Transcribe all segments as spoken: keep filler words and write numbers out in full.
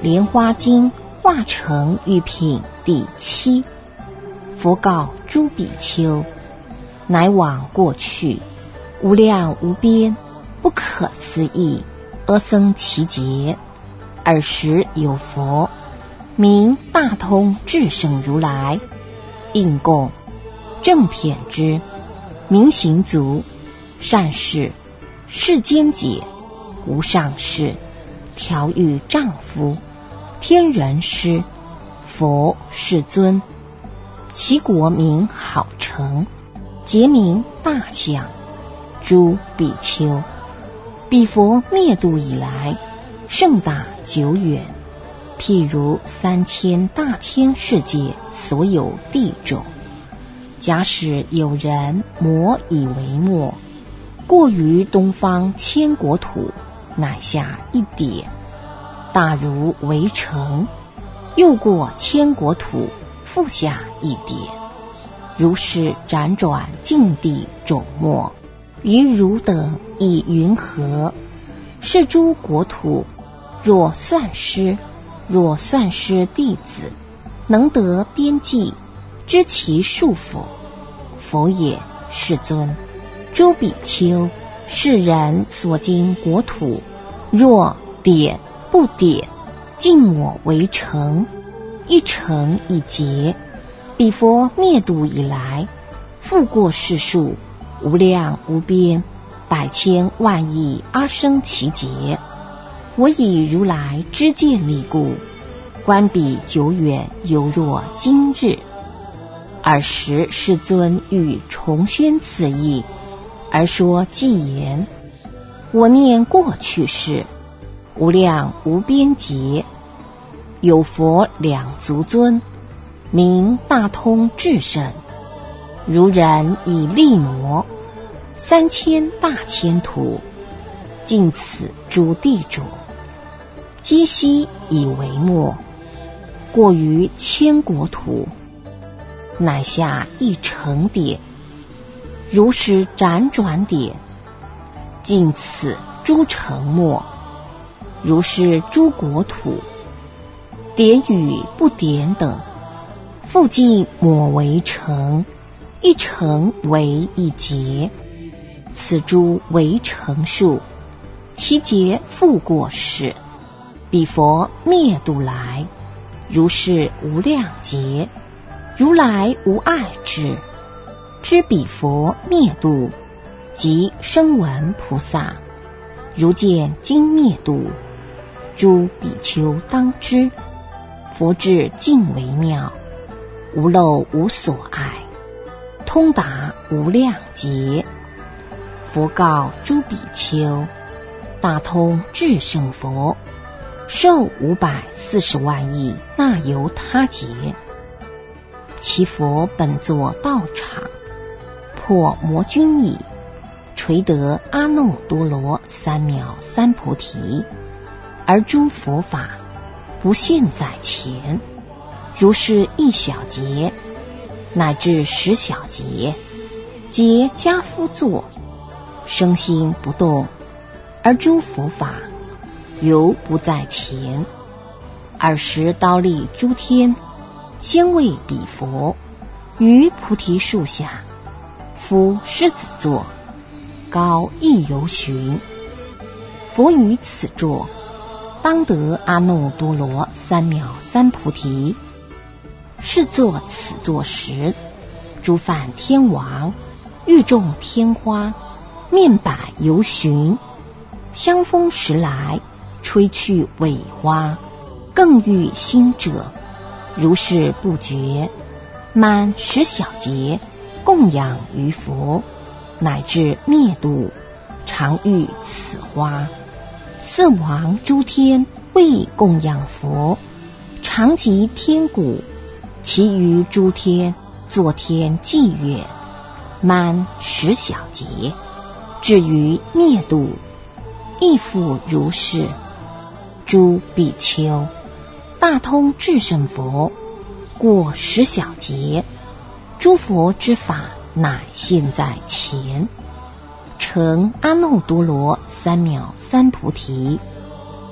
莲花经化成玉品第七。佛告诸比丘：乃往过去，无量无边，不可思议阿僧祇劫，尔时有佛，名大通智胜如来，应供正遍知，明行足，善事，世间解，无上士，调御丈夫，天人师，佛世尊，其国名好成，节名大象。诸比丘，彼佛灭度以来，盛大久远，譬如三千大千世界所有地种。假使有人磨以为末，过于东方千国土，乃下一点，大如围城；又过千国土，复下一点。如是辗转尽地种末，于汝等以云何？是诸国土，若算师，若算师弟子，能得边际，知其数否？否也，世尊。诸比丘，世人所经国土，若点不点，尽抹为城，一城一劫。彼佛灭度以来，复过世数，无量无边，百千万亿阿僧祇劫。我以如来知见力故，观彼久远，犹若今日。尔时世尊欲重宣此义，而说偈言：我念过去世，无量无边劫，有佛两足尊，名大通智胜。如人以力磨三千大千土，尽此诸地种，皆悉以为末，过于千国土，乃下一城点。如是辗转点，尽此诸城末。如是诸国土，点与不点等，复尽抹为城，一城为一劫。此诸为城数，其劫复过世。彼佛灭度来，如是无量劫，如来无碍之。知彼佛灭度，即声闻菩萨，如见今灭度。诸比丘当知，佛智尽为妙，无漏无所碍，通达无量劫。佛告诸比丘：大通智胜佛，寿五百四十万亿那由他劫。其佛本作道场，破魔君已，垂得阿耨多罗三藐三菩提，而诸佛法不现在前。如是一小劫，乃至十小劫，皆家夫作，生心不动，而诸佛法犹不在前。尔时刀立诸天，先为彼佛，于菩提树下，敷狮子座，高一由旬。佛于此座，当得阿耨多罗三藐三菩提。是作此座时，诸梵天王欲种天花，面百由旬。香风时来，吹去尾花，更欲心者，如是不觉，满十小劫，供养于佛，乃至灭度，常遇此花。四王诸天为供养佛，常集天鼓，其余诸天作天祭乐，满十小劫，至于灭度，亦复如是。诸比丘，大通智胜佛过十小劫，诸佛之法乃现在前，成阿耨多罗三藐三菩提。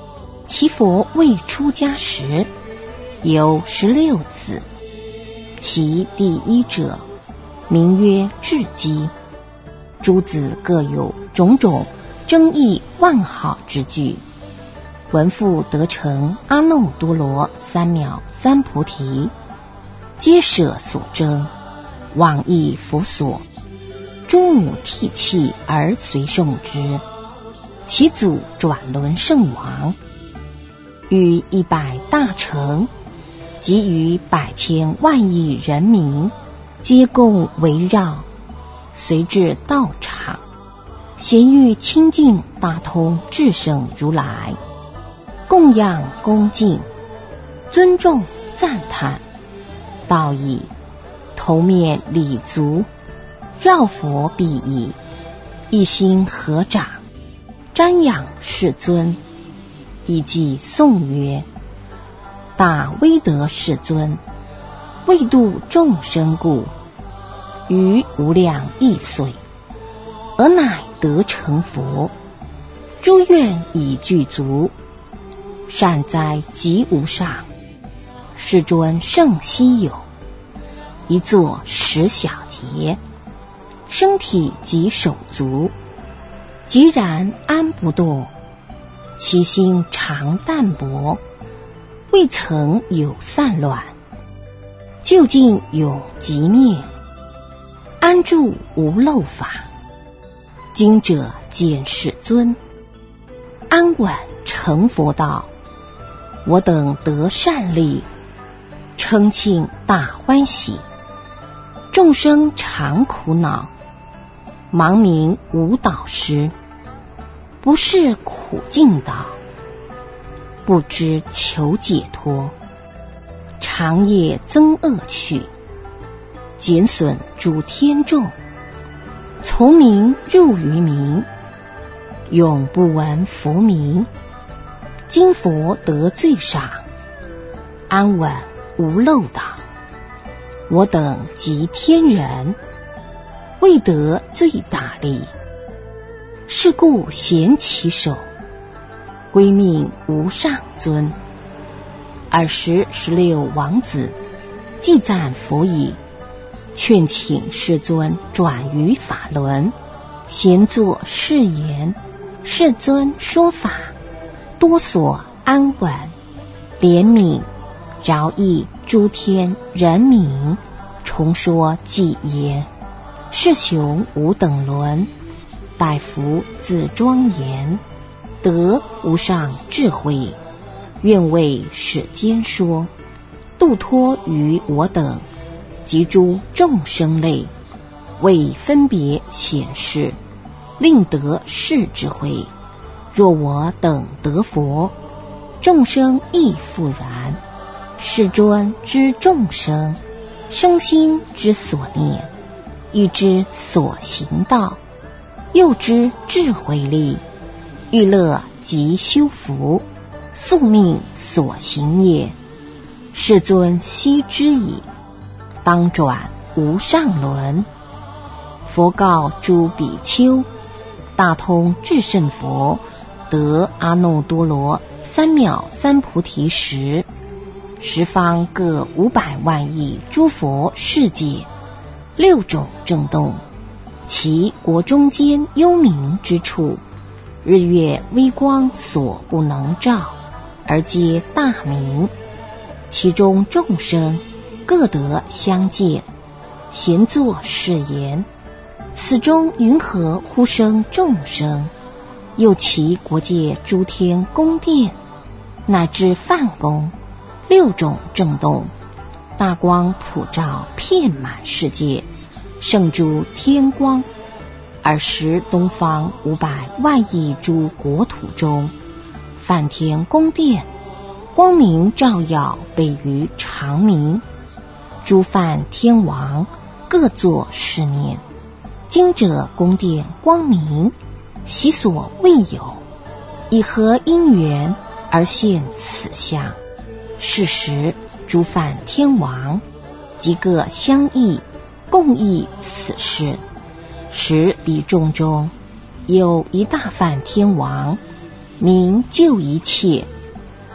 其佛未出家时，有十六子，其第一者名曰智基。诸子各有种种争议万好之具，闻复得成阿耨多罗三藐三菩提，皆舍所争，往诣佛所。诸母涕泣而随送之，其祖转轮圣王，于一百大城，及于百千万亿人民，皆共围绕，随至道场，咸欲亲近大通至圣如来，供养恭敬，尊重赞叹，道义头面礼足，绕佛毕矣，一心合掌，瞻仰世尊，以记颂曰：大威德世尊，为度众生故，于无量亿岁，而乃得成佛，诸愿已具足，善哉极无上，世尊甚稀有，一作十小节，身体及手足，寂然安不动，其心常淡薄，未曾有散乱，究竟有极灭，安住无漏法。今者见世尊，安稳成佛道，我等得善利，称庆大欢喜。众生常苦恼，盲冥无导师，不是苦尽道，不知求解脱，长夜增恶趣，减损诸天众，从明入于明，永不闻佛名。今佛得最上，安稳无漏道，我等及天人，未得最大利。是故咸其手，归命无上尊。尔时十六王子既赞佛已，劝请世尊转于法轮，闲坐誓言：世尊说法，多所安稳，怜悯饶益诸天人民。重说偈言：世雄无等伦，百福自庄严，得无上智慧，愿为世间说，度脱于我等及诸众生类，为分别显示，令得世智慧。若我等得佛，众生亦复然。世尊知众生生心之所念，亦知所行道，又知智慧力，欲乐即修福，宿命所行业。世尊悉知矣，当转无上轮。佛告诸比丘：大通至圣佛得阿耨多罗三藐三菩提时，十方各五百万亿诸佛世界，六种正动，其国中间幽冥之处，日月微光所不能照，而皆大明。其中众生各得相见，闲坐誓言：此中云何忽生众生？又其国界诸天宫殿，乃至梵宫，六种正动，大光普照，遍满世界，胜诸天光。尔时东方五百万亿诸国土中，梵天宫殿光明照耀，北于长明。诸梵天王各作是念：今者宫殿光明，昔所未有，以何因缘而现此相？是时诸梵天王即各相议，共议此事。时彼众中有一大梵天王，名救一切，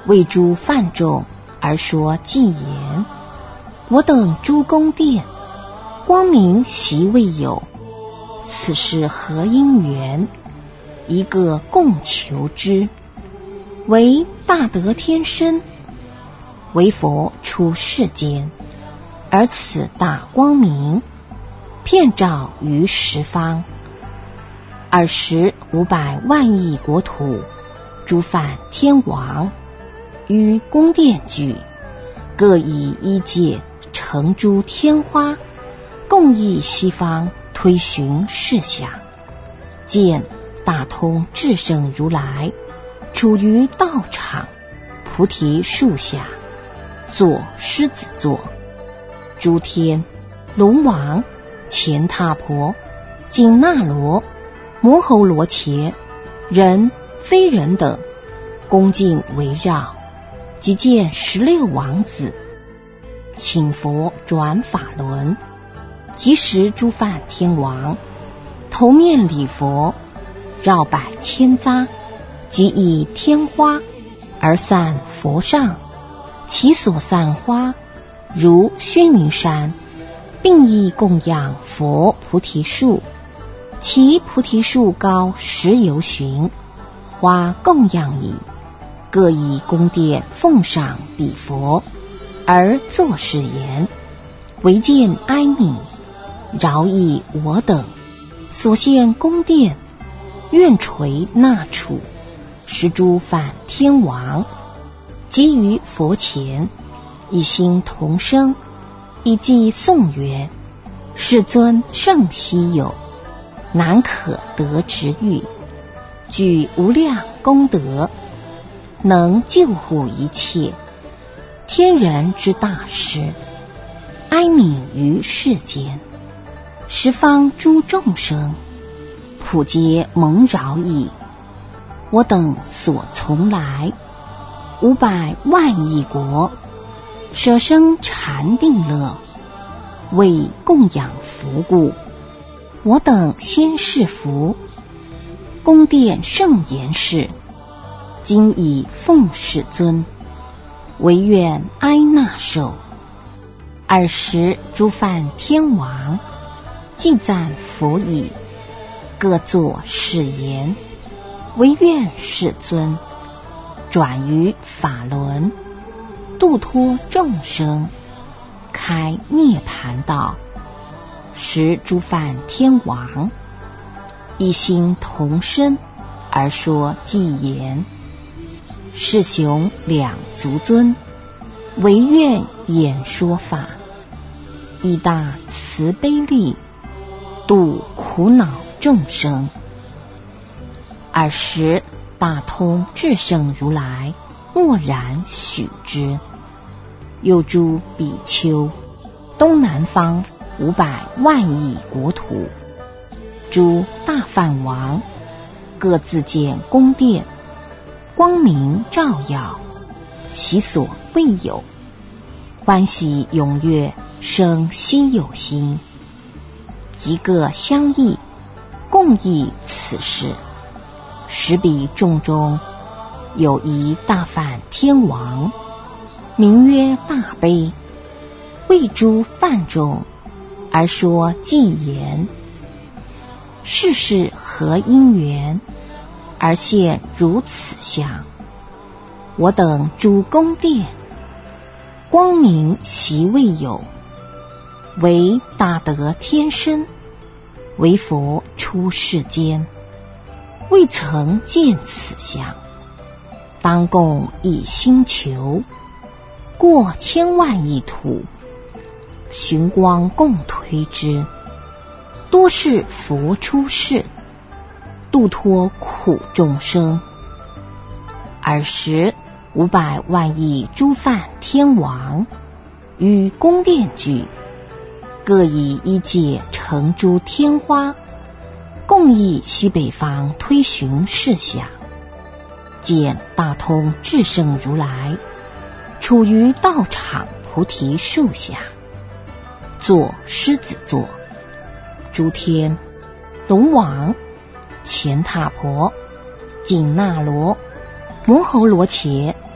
为诸犯众而说偈言：我等诸宫殿，光明习未有，此是何因缘？一个共求之，为大德天生，为佛出世间，而此大光明，遍照于十方。尔时五百万亿国土，诸梵天王于宫殿聚，各以一界成诸天花，共议西方推寻事想。见大通智胜如来处于道场菩提树下，坐狮子座。诸天、龙王、乾闼婆、紧那罗、摩吼罗伽、人、非人等恭敬围绕，即见十六王子，请佛转法轮。即时诸梵天王头面礼佛，绕百千匝，即以天花而散佛上，其所散花如须弥山，并亦供养佛菩提树，其菩提树高十由旬，花供养矣。各以宫殿奉上彼佛，而作是言：唯见哀悯，饶益我等所现宫殿，愿垂那处。十诸梵天王即于佛前，一心同声，以偈颂曰：世尊甚稀有，难可得之遇，具无量功德，能救护一切天人之大师，哀悯于世间，十方诸众生，普皆蒙饶益。我等所从来，五百万亿国，舍生禅定乐，为供养佛故。我等先是福，宫殿圣严饰，今以奉世尊，唯愿哀那受。尔时诸梵天王既赞佛已，各作是言：唯愿世尊转于法轮，度脱众生，开涅盘道。时诸梵天王一心同声而说偈言：世雄两足尊，唯愿演说法，以大慈悲力，度苦恼众生。尔时大通智胜如来默然许之。又诸比丘，东南方五百万亿国土，诸大梵王各自建宫殿，光明照耀，其所未有，欢喜踊跃，生希有心，即各相议，共议此事。十彼众中有一大梵天王，名曰大悲，为诸梵众而说偈言：世事何因缘，而现如此相？我等诸宫殿，光明习未有，为大德天生，为佛出世间，未曾见此相。当共一星球，过千万亿土，寻光共推之，多是佛出世，度脱苦众生。尔时五百万亿诸梵天王于宫殿聚，各以一界成诸天花，共议西北方推寻事想。见大通智胜如来处于道场菩提树下，坐狮子座。诸天、龙王、乾闼婆、紧那罗、摩吼罗伽、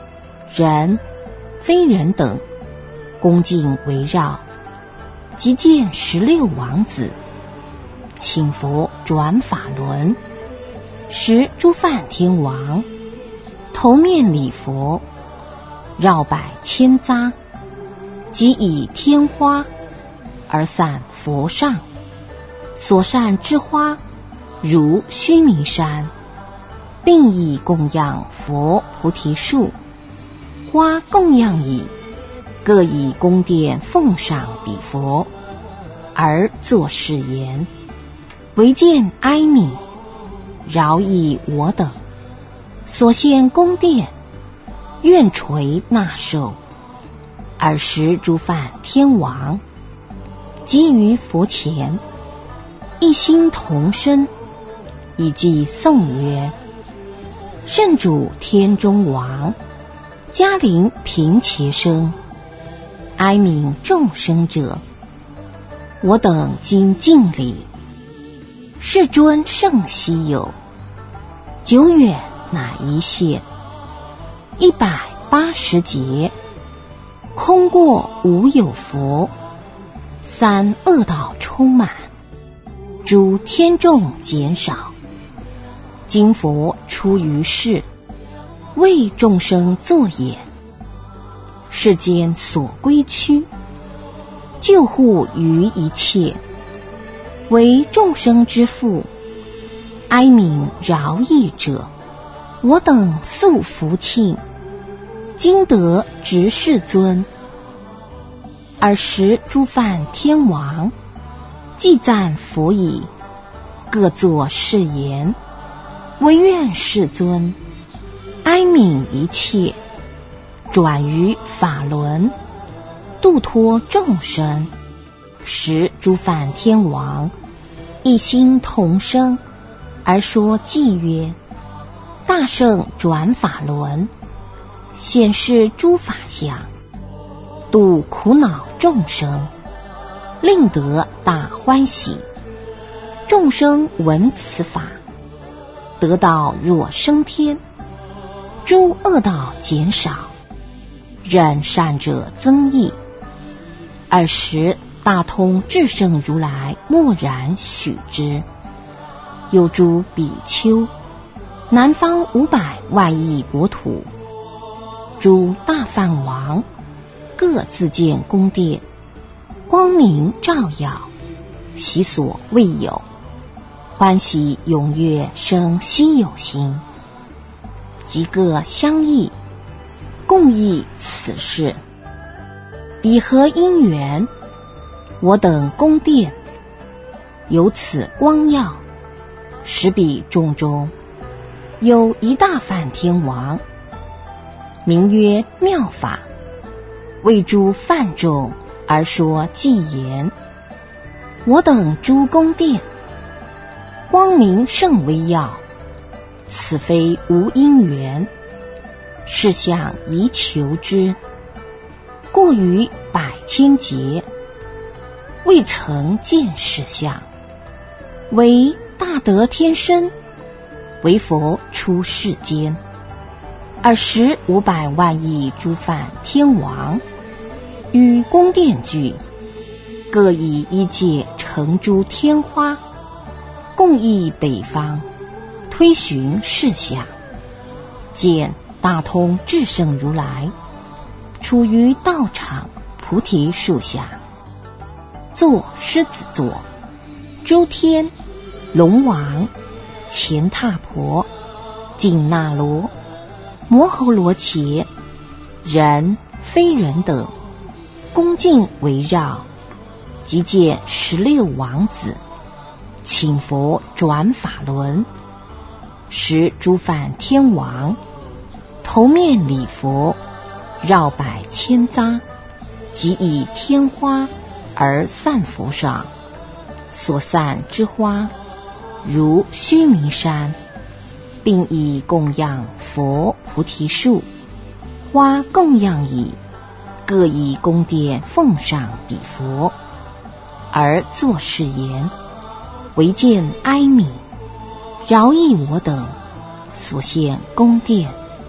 人、非人等恭敬围绕，即见十六王子，请佛转法轮，时诸梵天王头面礼佛，绕百千匝，即以天花而散佛上，所散之花如须弥山，并以供养佛菩提树，花供养已，各以宫殿奉上彼佛，而作是言：唯见哀悯，饶益我等所献宫殿，愿垂纳受。尔时诸梵天王即于佛前，一心同声，以偈颂曰：圣主天中王，迦陵频伽生，哀悯众生者，我等今敬礼。世尊甚稀有，久远乃一现，一百八十劫，空过无有佛，三恶道充满，诸天众减少。今佛出于世，为众生作演，世间所归趋，救护于一切，为众生之父，哀悯饶益者，我等素福庆，今得执世尊。尔时诸梵天王既赞佛已，各作是言：唯愿世尊哀悯一切，转于法轮，度脱众生。时诸梵天王一心同声，而说偈曰：大圣转法轮，显示诸法相，度苦恼众生，令得大欢喜。众生闻此法，得道若升天，诸恶道减少，忍善者增益。尔时大通智胜如来默然许之。有诸比丘，南方五百万亿国土，诸大梵王各自建宫殿，光明照耀，其所未有，欢喜踊跃生希有心，即各相议，共议此事。以何因缘，我等宫殿有此光耀，使彼众中有一大梵天王，名曰妙法，为诸梵众而说偈言：我等诸宫殿光明甚微耀，此非无因缘，是相宜求之。过于百千劫，未曾见是相，唯大德天身，为佛出世间。尔时五百万亿诸梵天王与宫殿具，各以一界成诸天花，共议北方，推寻是相。见大通智胜如来处于道场菩提树下，坐狮子座，诸天、龙王、乾闼婆、紧那罗、摩吼罗伽、人、非人等恭敬围绕，即见十六王子，请佛转法轮。时诸梵天王头面礼佛，绕百千匝，即以天花而散佛上，所散之花如须弥山，并以供养佛菩提树，花供养已，各以宫殿奉上彼佛，而作是言：唯见哀悯，饶益我等所献宫殿，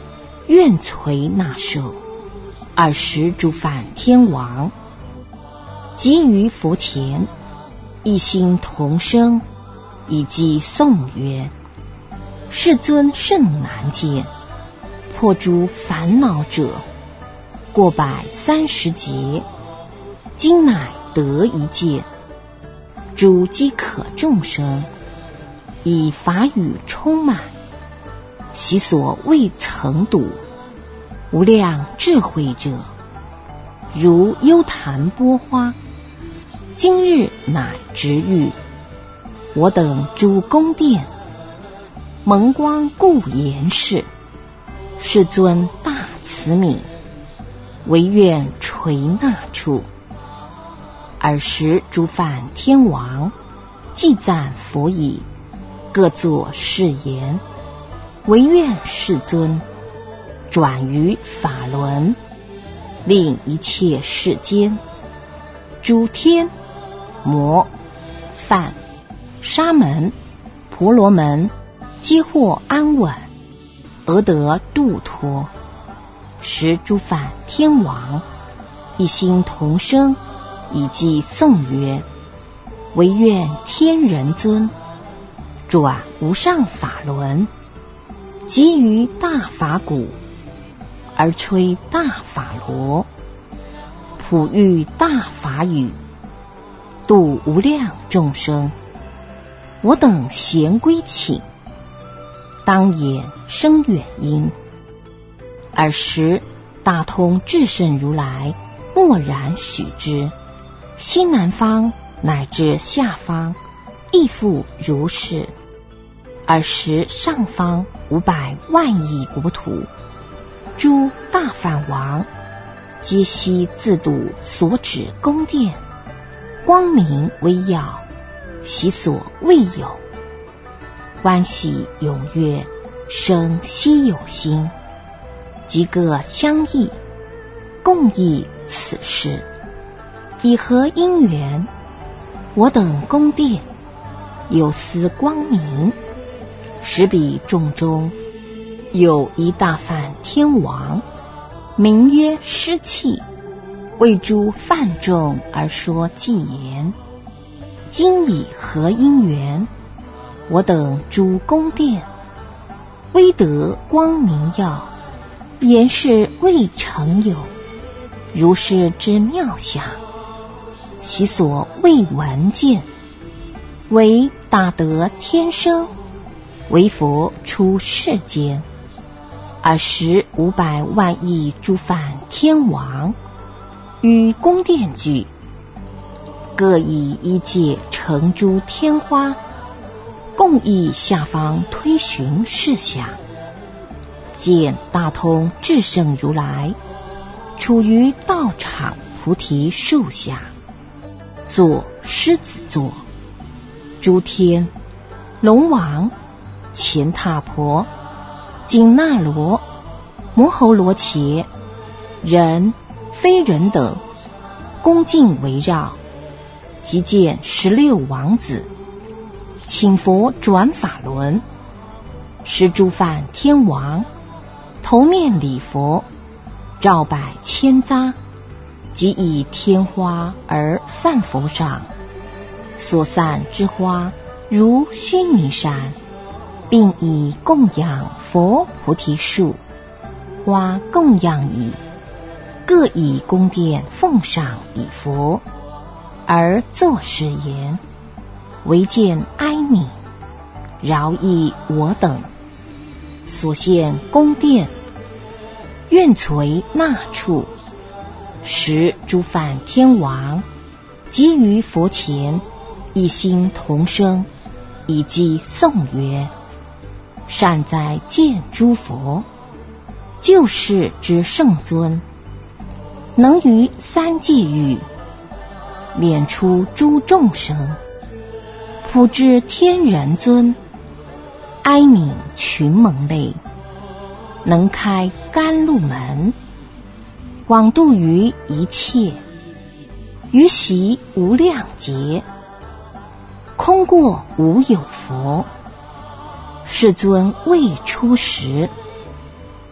愿垂纳受。尔时诸梵天王即于佛前，一心同声，以偈颂曰：世尊甚难见，破诸烦恼者，过百三十劫，今乃得一见。诸饥渴众生，以法语充满，其所未曾睹，无量智慧者，如幽檀波花，今日乃值遇。我等诸宫殿，蒙光故言是，世尊大慈悯，唯愿垂纳处。尔时诸梵天王既赞佛已，各作是言：唯愿世尊转于法轮，令一切世间诸天魔梵沙门婆罗门皆获安稳，而得度脱。时诸梵天王一心同声，以偈颂曰：唯愿天人尊转无上法轮，即于大法鼓，而吹大法螺，普喻大法语，度无量众生。我等咸归请，当演声远音。尔时大通智胜如来默然许之，西南方乃至下方亦复如是。尔时上方五百万亿国土，诸大梵王皆悉自度所指宫殿，光明微耀，其所未有，欢喜踊跃，生希有心，即各相议，共议此事。以何因缘，我等宫殿有斯光明？使彼众中有一大梵天王，名曰尸气，为诸梵众而说偈言：今以何因缘，我等诸宫殿微得光明耀，言是未曾有，如是之妙想，其所未闻见，为大德天生，为佛出世间。尔时五百万亿诸梵天王于宫殿聚，各以一界成诸天花，共议下方推寻事想。见大通智胜如来处于道场菩提树下，坐狮子座，诸天龙王乾闼婆紧那罗摩吼罗伽人非人等恭敬围绕，即见十六王子请佛转法轮，是诸梵天王头面礼佛，照百千匝，即以天花而散佛上，所散之花如须弥山，并以供养佛菩提树，花供养已，各以宫殿奉上彼佛，而作是言：唯见哀悯，饶益我等，所现宫殿，愿垂纳处。时诸梵天王即于佛前，一心同声，以偈颂曰：善哉见诸佛，救世之圣尊，能于三界域免出诸众生，普至天人尊，哀悯群蒙类，能开甘露门，广度于一切，于习无量劫，空过无有佛。世尊未出时，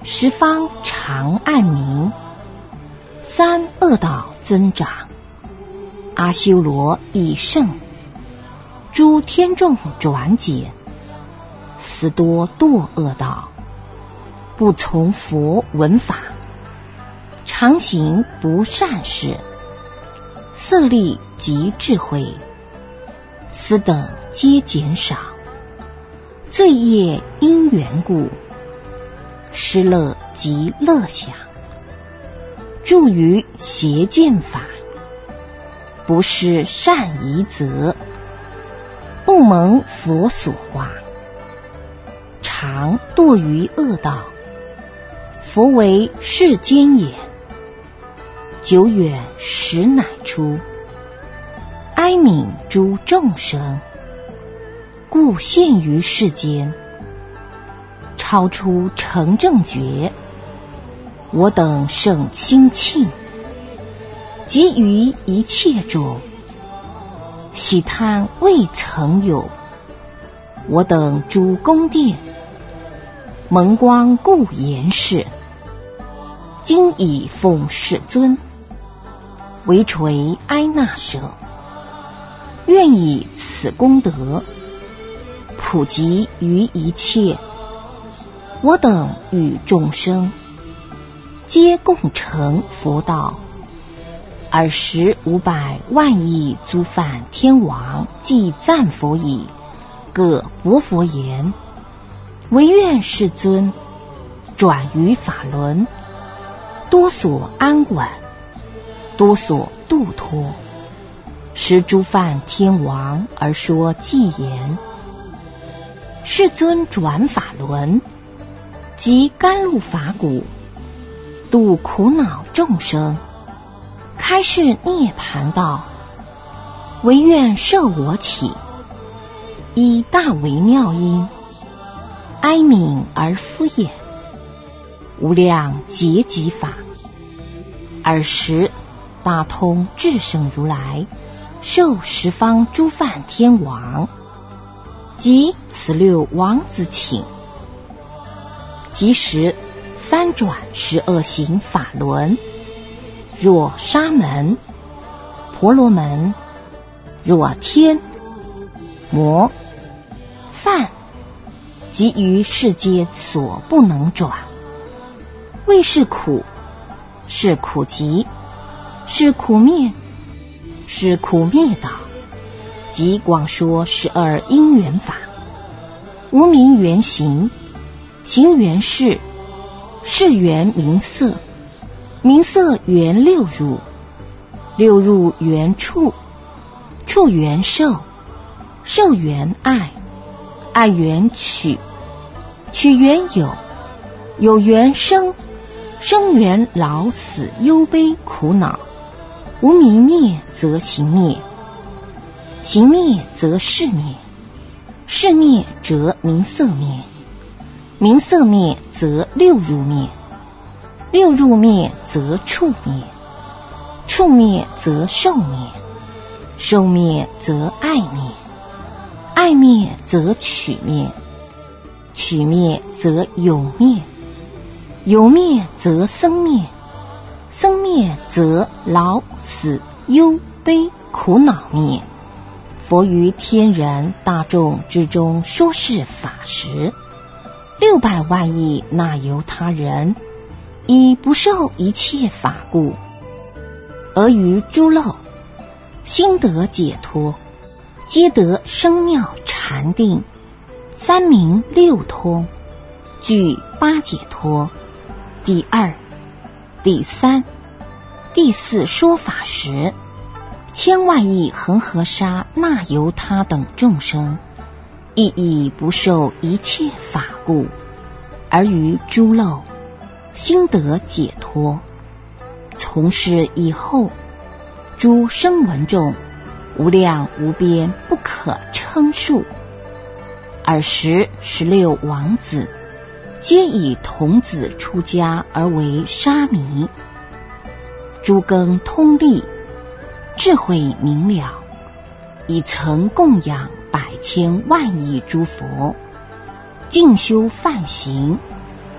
十方常暗明。三恶道增长，阿修罗已胜，诸天众转减，斯多堕恶道，不从佛闻法，常行不善事，色力及智慧，此等皆减少。罪业因缘故，失乐及乐想，住于邪见法，不是善疑则，不蒙佛所化，常堕于恶道。佛为世间眼，久远时乃出，哀悯诸众生，故现于世间，超出成正觉。我等甚心庆，及于一切中，喜贪未曾有。我等诸宫殿，蒙光故言是，今已奉世尊，为垂哀那舍，愿以此功德，普及于一切。我等与众生，皆共成佛道。尔时五百万亿诸梵天王既赞佛已，各薄佛言：唯愿世尊转于法轮，多所安稳，多所度脱。时诸梵天王而说偈言：世尊转法轮，即甘露法鼓，度苦恼众生，开示涅盘道。唯愿摄我起，以大为妙音，哀悯而敷衍，无量劫集法。尔时大通智胜如来受十方诸梵天王及此六王子请，即时三转十二行法轮，若沙门、婆罗门，若天、魔、梵，及于世界所不能转。为是苦，是苦集，是苦灭，是苦灭道，即广说十二因缘法。无名缘行，行缘事，事缘名色，名色缘六入，六入缘触，触缘受，受缘爱，爱缘取，取缘有，有缘生，生缘老死忧悲苦恼。无明灭则行灭，行灭则事灭，事灭则名色灭，名色灭则六入灭，六入灭则触灭，触灭则受灭，受灭则爱灭，爱灭则取灭，取灭则有灭，有灭则生灭，生灭则老死忧悲苦恼灭。佛于天人大众之中说是法时，六百万亿那由他人，以不受一切法故，而于诸漏心得解脱，皆得生妙禅定，三明六通，具八解脱。第二、第三、第四说法时，千万亿恒河沙那由他等众生，亦以不受一切法故，而于诸漏心得解脱。从是以后，诸声闻众无量无边，不可称数。尔时十六王子，皆以童子出家而为沙弥，诸根通利，智慧明了，已曾供养百千万亿诸佛，尽修梵行，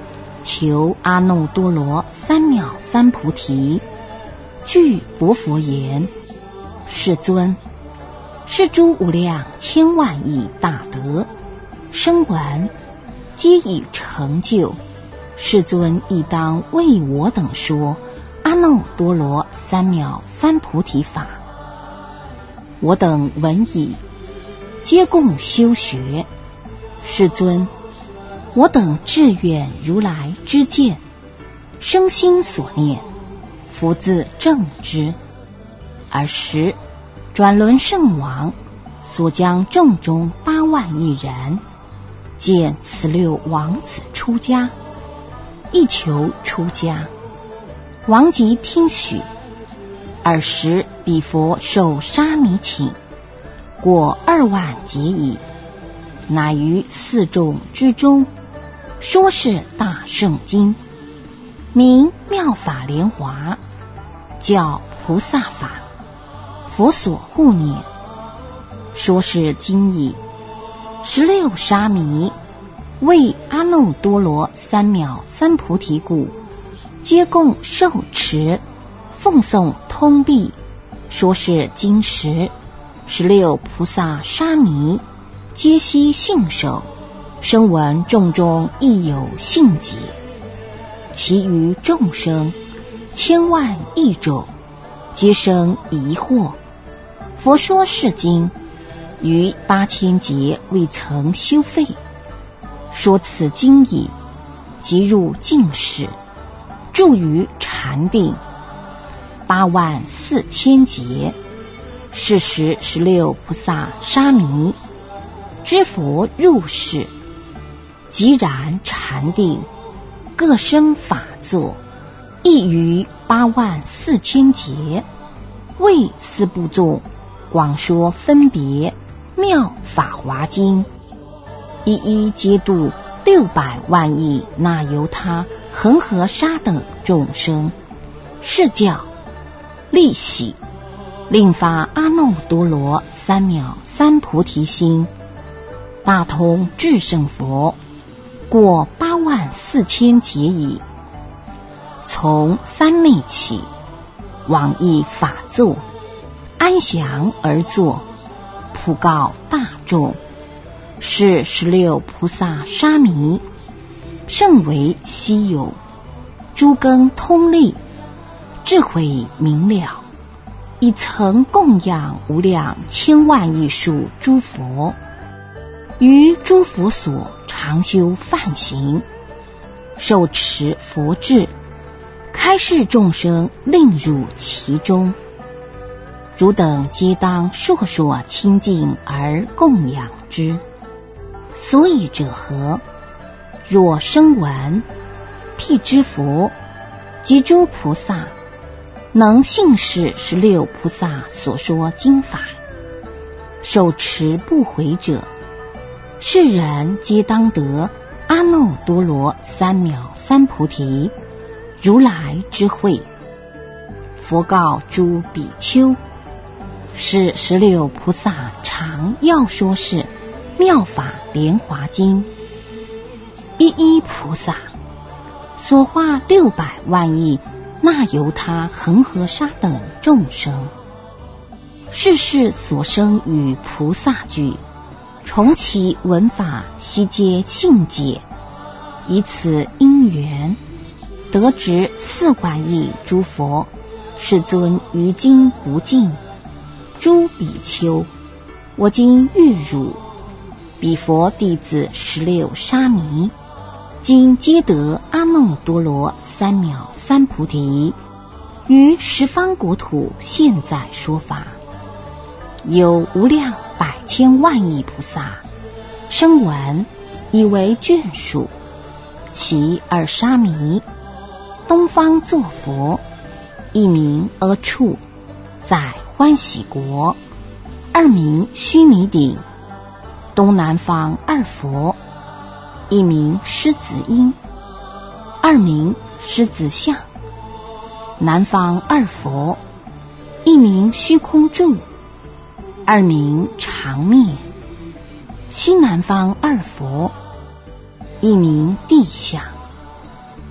求阿耨多罗三藐三菩提。具薄佛言：世尊，是诸无量千万亿大德声闻皆已成就，世尊亦当为我等说阿耨多罗三藐三菩提法。我等闻已，皆共修学。世尊，我等志愿如来之见，生心所念，福自正之。尔时转轮圣王所将众中八万亿人，见此六王子出家，亦求出家。王即听许。尔时彼佛受沙弥请，过二万劫矣，乃于四众之中说是大圣经，名妙法莲华，叫菩萨法，佛所护念。说是经已，十六沙弥为阿耨多罗三藐三菩提故，皆共受持奉诵通历。说是经时，十六菩萨沙弥皆悉信受，声闻众中亦有信解。其余众生千万亿种，皆生疑惑。佛说是经，于八千劫未曾修废。说此经已，即入净室，住于禅定八万四千劫。是时十六菩萨沙弥知佛入室，即然禅定，各生法座，亦于八万四千劫，为四部众广说分别妙法华经，一一皆度六百万亿那由他恒河沙等众生，是教利喜，令发阿耨多罗三藐三菩提心。大通智胜佛过八万四千劫矣，从三昧起，往诣法座，安详而坐，普告大众：是十六菩萨沙弥，甚为稀有，诸根通利，智慧明了，已曾供养无量千万亿数诸佛，于诸佛所常修梵行，受持佛智，开示众生，令入其中。汝等皆当烁烁清净而供养之。所以者何？若声闻辟支佛及诸菩萨能信视十六菩萨所说经法，受持不毁者，是人皆当得阿耨多罗三藐三菩提如来之慧。佛告诸比丘：是十六菩萨常要说是妙法莲华经，一一菩萨所化六百万亿那由他恒河沙等众生，世世所生与菩萨具，从其闻法悉皆信解，以此因缘得值四万亿诸佛。世尊于今不尽。诸比丘，我今欲汝彼佛弟子十六沙弥，今皆得阿耨多罗三藐三菩提，于十方国土现在说法。有无量百千万亿菩萨声闻，以为眷属。其二沙弥，东方作佛，一名阿处，在欢喜国；二名须弥顶，东南方二佛，一名狮子音，二名狮子象；南方二佛，一名虚空柱，二名常灭；西南方二佛，一名地象；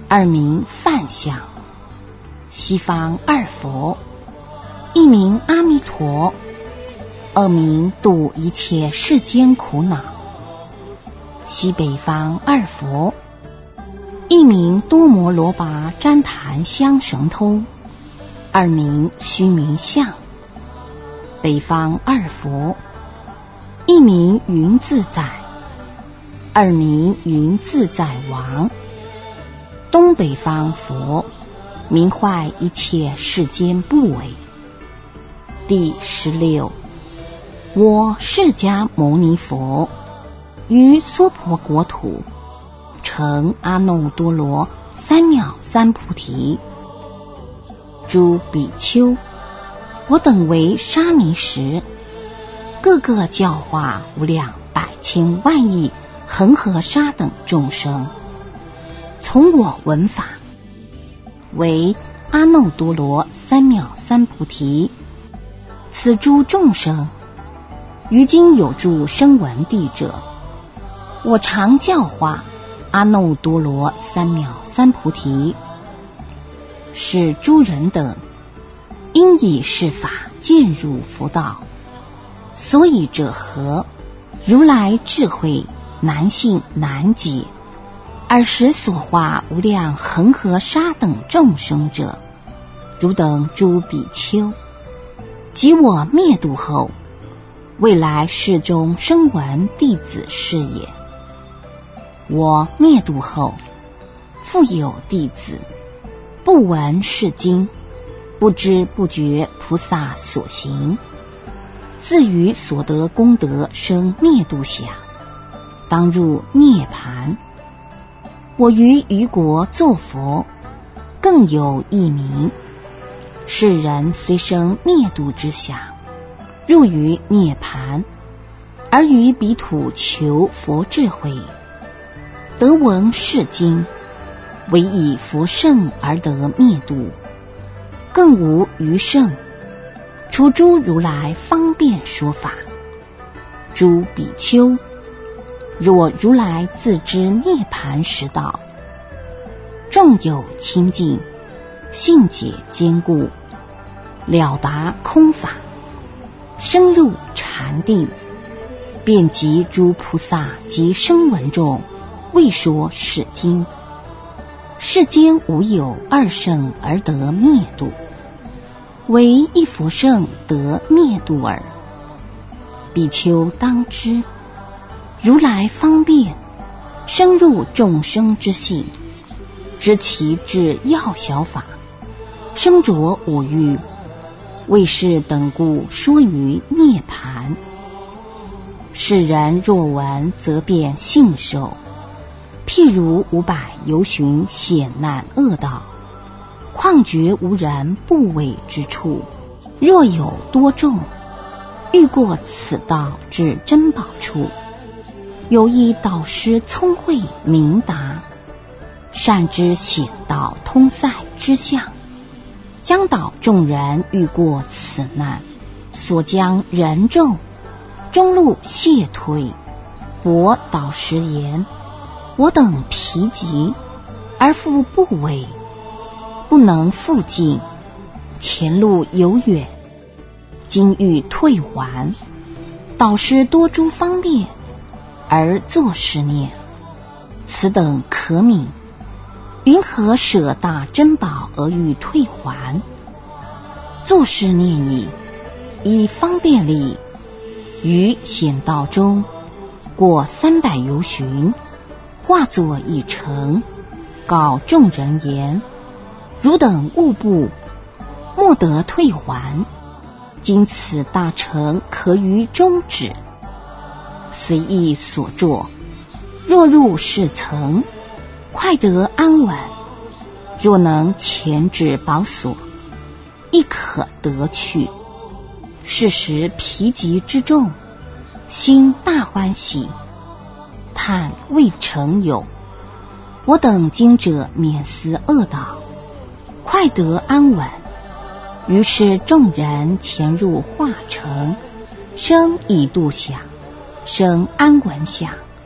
二名梵相，西方二佛，一名阿弥陀，二名度一切世间苦恼。西北方二佛，一名多摩罗跋旃檀香神通，二名须弥相。北方二佛，一名云自在，二名云自在王。东北方佛，名坏一切世间不为。第十六，我释迦牟尼佛于娑婆国土成阿耨多罗三藐三菩提。诸比丘，我等为沙弥时，各个教化无量百千万亿恒河沙等众生，从我闻法，为阿耨多罗三藐三菩提。此诸众生，于今有住声闻地者，我常教化阿耨多罗三藐三菩提。是诸人等，因以是法渐入佛道，所以者何？如来智慧难信难解，尔时所化无量恒河沙等众生者，汝等诸比丘，即我灭度后，未来世中声闻弟子是也。我灭度后，复有弟子，不闻是经，不知不觉菩萨所行，自于所得功德生灭度想，当入涅盘。我于余国作佛，更有一名。世人虽生灭度之想，入于涅盘，而于彼土求佛智慧，得闻是经，唯以佛圣而得灭度，更无余圣，除诸如来方便说法。诸比丘，若如来自知涅盘实道，众有清净，性解坚固，了达空法，深入禅定，遍及诸菩萨及声闻众，未说是经。世间无有二圣而得灭度，唯一佛圣得灭度耳。比丘当知，如来方便深入众生之性，知其至要小法，生着我欲，为是等故说于涅盘。世人若闻，则便信受。譬如五百游寻险难恶道，况觉无人不为之处，若有多众，欲过此道至珍宝处，有一导师聪慧明达，善知险道通塞之相，将导众人欲过此难，所将人众中路谢退。我导师言：我等疲极而复不为，不能复进，前路犹远，今欲退还。导师多诸方便，而作是念：此等可悯，云何舍大珍宝而欲退还？作是念已，以方便力，于险道中过三百由旬，化作一城，告众人言：汝等勿怖，莫得退还。今此大城可于中止，随意所作，若入是层，快得安稳；若能前至宝所，亦可得去。是时疲极之众，心大欢喜，叹未成有。我等今者免思恶道，快得安稳。于是众人潜入化城，生已度想，生安稳想，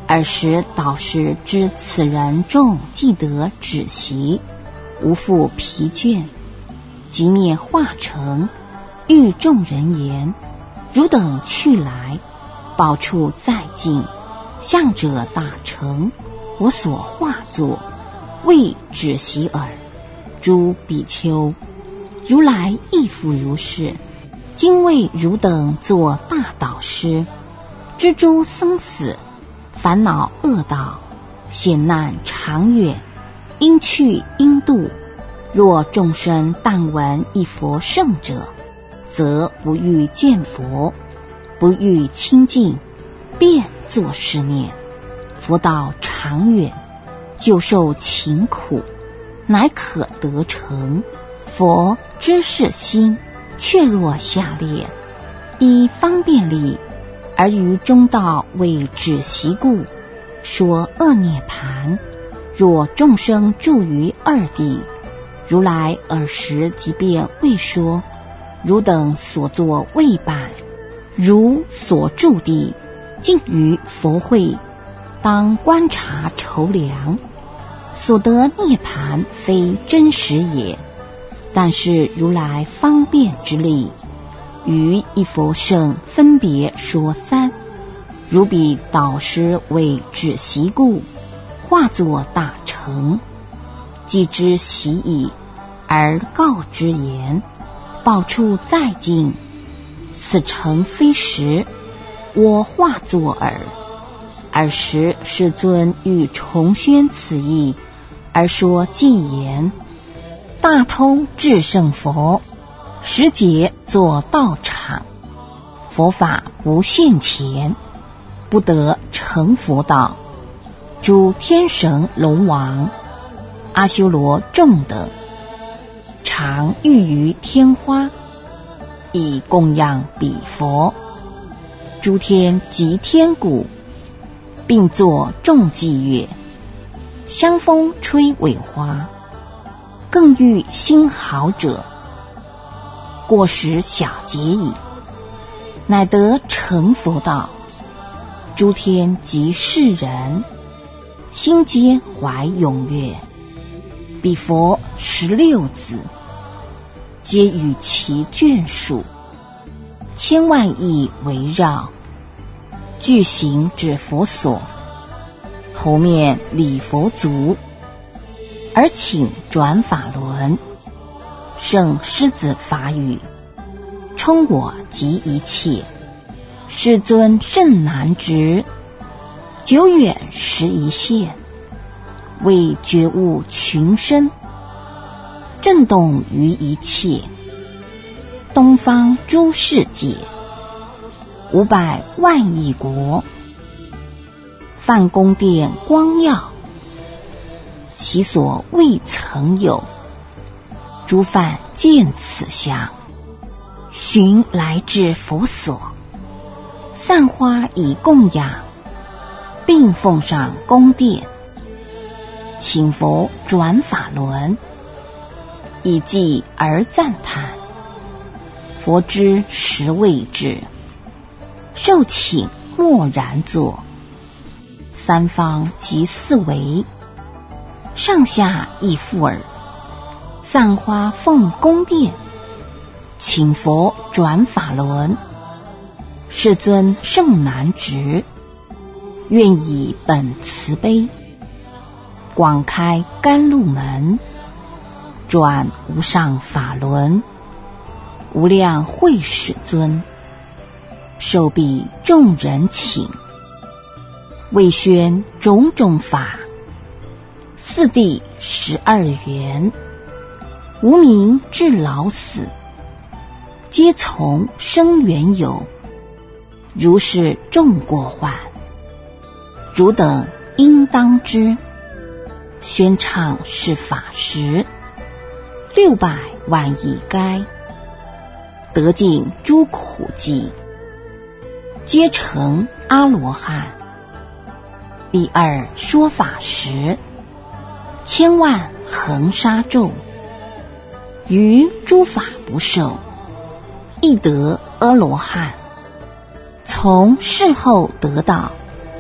尔时导师知此人众既得止息，无复疲倦，即灭化成，欲众人言：汝等去来，宝处在近，向者大成，我所化作，为止息耳。诸比丘，如来亦复如是。今为汝等做大导师，知诸生死，烦恼恶道，险难长远，应去应度。若众生但闻一佛圣者，则不欲见佛，不欲亲近，便作是念：佛道长远，救受勤苦，乃可得成。佛知是心，却若下列：依方便力，而于中道为止息故，说恶涅盘。若众生住于二地，如来尔时即便未说，汝等所作未办，如所住地，尽于佛会，当观察筹量。所得涅盘非真实也，但是如来方便之力，于一佛圣分别说三。如彼导师为止息故，化作大成，既知息矣，而告之言：宝处在近，此诚非实，我化作耳。尔时世尊欲重宣此意，而说偈言：大通至圣佛，时节作道场，佛法不现前，不得成佛道。诸天神龙王、阿修罗众等，常欲于天花，以供养彼佛。诸天及天鼓，并作众伎乐，香风吹尾花，更欲心好者，过时小节矣，乃得成佛道。诸天及世人，心皆怀踊跃。彼佛十六子，皆与其眷属，千万亿围绕，具行至佛所，头面礼佛足，而请转法轮，胜狮子法语，充我及一切。世尊甚难值，久远时一现，为觉悟群生，震动于一切。东方诸世界，五百万亿国，梵宫殿光耀，其所未曾有。诸梵见此相，寻来至佛所，散花以供养，并奉上宫殿，请佛转法轮，以记而赞叹。佛知时未至，受请默然坐。三方及四围，上下亦复尔。散花奉宫殿，请佛转法轮。世尊甚难值，愿以本慈悲，广开甘露门，转无上法轮，无量会使尊，受彼众人请，为宣种种法，四谛十二缘，无名至老死，皆从生缘有。如是众过患，汝等应当知。宣唱是法时，六百万亿该，得尽诸苦际，皆成阿罗汉。第二说法时，千万恒沙咒，于诸法不受，亦得阿罗汉。从事后得道，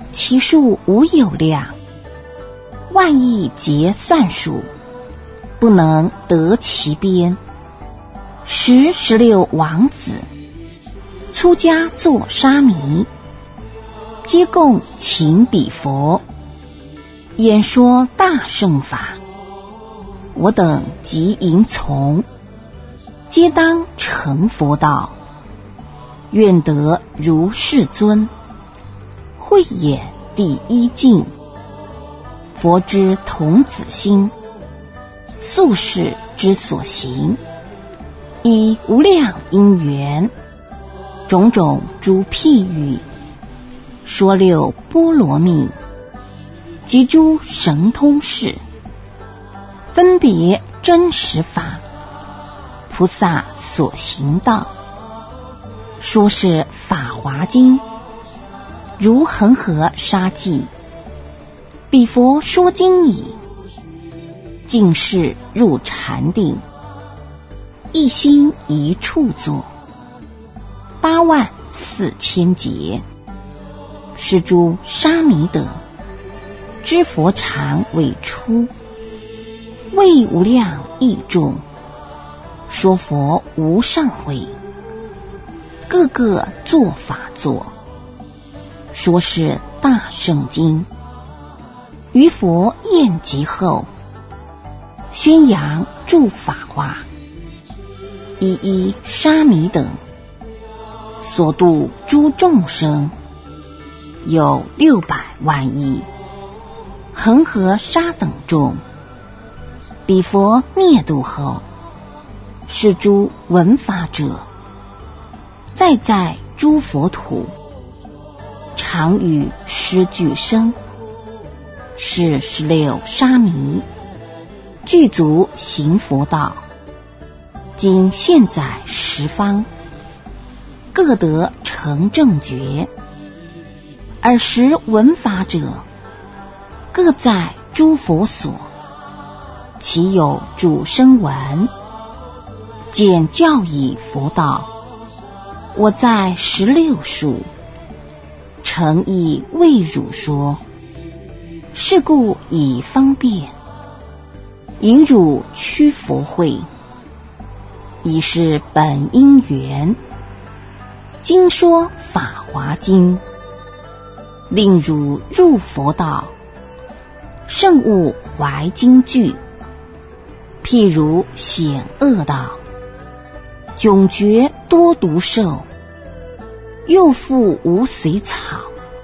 其数无有量，万亿劫算数，不能得其边。十十六王子出家做沙弥，皆共请彼佛，演说大乘法。我等即迎从，皆当成佛道，愿得如世尊，慧眼第一境，佛之童子心，宿世之所行，以无量因缘，种种诸譬喻，说六波罗蜜，及诸神通事，分别真实法，菩萨所行道。说是法华经，如恒河沙际，彼佛说经已，尽是入禅定，一心一处坐，八万四千劫。是诸沙弥等，知佛常未出，为无量益众，说佛无上慧，个个作法作，说是大圣经。于佛宴集后，宣扬诸法化，一一沙弥等，所度诸众生，有六百万亿。恒河沙等众，彼佛灭度后，是诸闻法者，再在诸佛土，常与师俱生，是十六沙弥，具足行佛道。今现在十方，各得成正觉。尔时闻法者，各在诸佛所，其有主声闻，简教以佛道。我在十六数，诚意为汝说，是故以方便，引汝趋佛慧，以是本因缘。今说法华经，令汝入佛道，慎勿怀惊惧。譬如险恶道，迥绝多毒兽，又复无随草，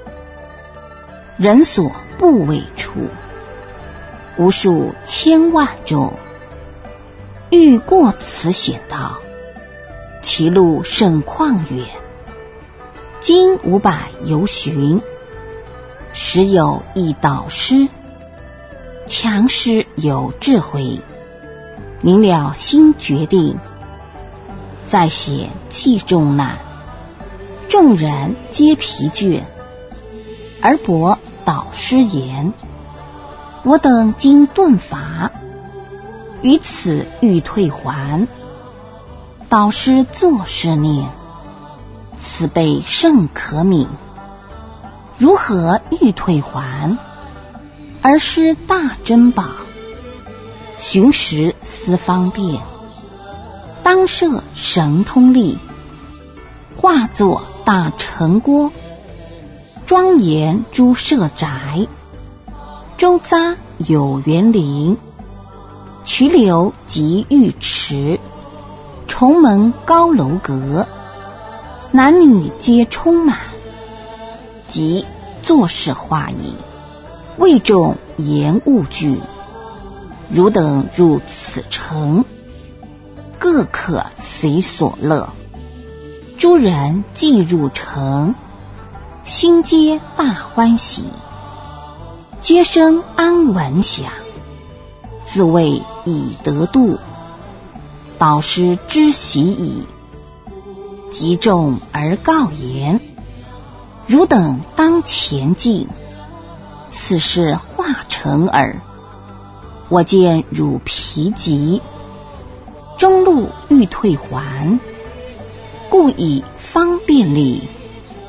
人所不为处，无数千万众，欲过此险道，其路甚旷远，经五百由旬。时有一导师，强师有智慧，明了心决定，再险济众难，众人皆疲倦，而博导师言：我等今顿法，于此欲退还。导师作是念：此辈甚可悯，如何欲退还？而施大珍宝，寻时思方便，当设神通力，化作大城郭，庄严诸舍宅，周匝有园林，渠流及浴池，重门高楼阁，男女皆充满。即作是化矣，为众言勿惧。汝等入此城，各可随所乐。诸人既入城，心皆大欢喜，皆生安稳享，自谓已得度。导师知喜矣，集众而告言：汝等当前进，此事化成耳。我见汝疲疾，中路欲退还，故以方便力，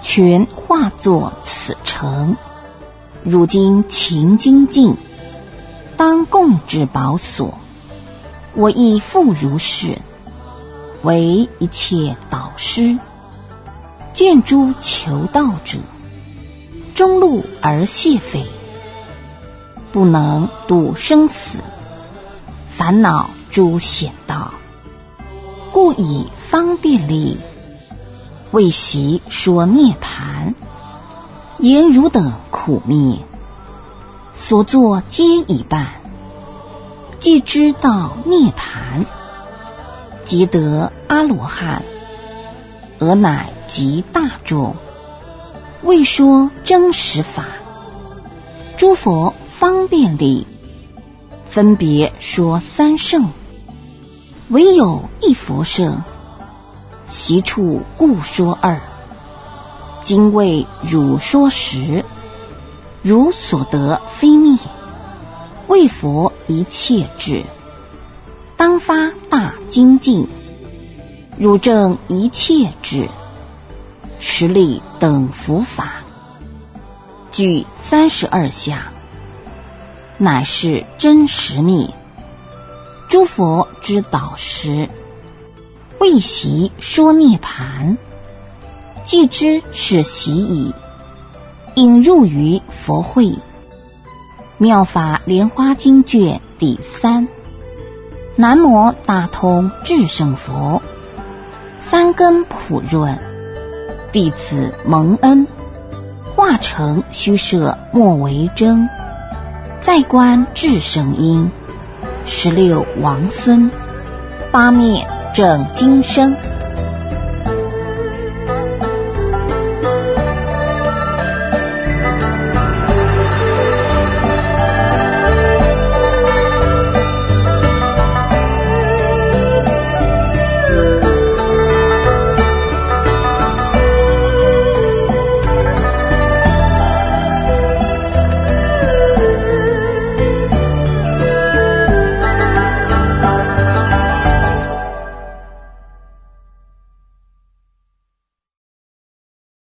全化作此诚。如今勤精进，当共至宝所，我亦复如是，为一切导师。见诸求道者，中路而谢匪，不能度生死，烦恼诸险道，故以方便力，为习说涅槃。言汝等苦灭，所作皆已办，既知道涅槃，即得阿罗汉，尔乃及大众，为说真实法。诸佛方便力，分别说三圣，唯有一佛圣，习处故说二。今为汝说实，汝所得非灭，为佛一切智，当发大精进，汝证一切智，实力等佛法，具三十二相，乃是真实灭。诸佛之导师，为习说涅槃，既知是习矣，引入于佛会。妙法莲花经卷第三。南无大通智胜佛，三根普润，弟子蒙恩，化成虚设莫为真，在观智胜因，十六王孙，八灭正今生。